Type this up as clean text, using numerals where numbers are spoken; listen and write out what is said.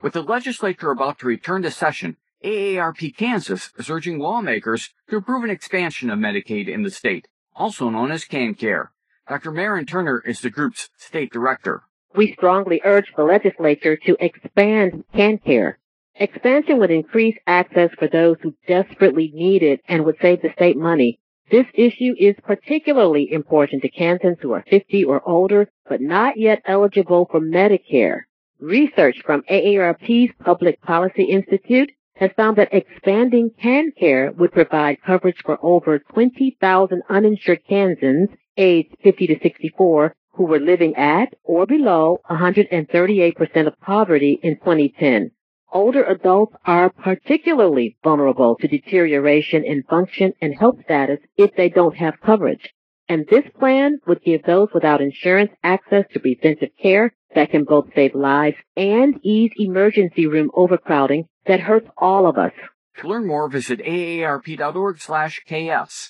With the legislature about to return to session, AARP Kansas is urging lawmakers to approve an expansion of Medicaid in the state, also known as KanCare. Dr. Maren Turner is the group's state director. We strongly urge the legislature to expand KanCare. Expansion would increase access for those who desperately need it and would save the state money. This issue is particularly important to Kansans who are 50 or older but not yet eligible for Medicare. Research from AARP's Public Policy Institute has found that expanding KanCare would provide coverage for over 20,000 uninsured Kansans aged 50 to 64 who were living at or below 138% of poverty in 2010. Older adults are particularly vulnerable to deterioration in function and health status if they don't have coverage. And this plan would give those without insurance access to preventive care that can both save lives and ease emergency room overcrowding that hurts all of us. To learn more, visit aarp.org/ks.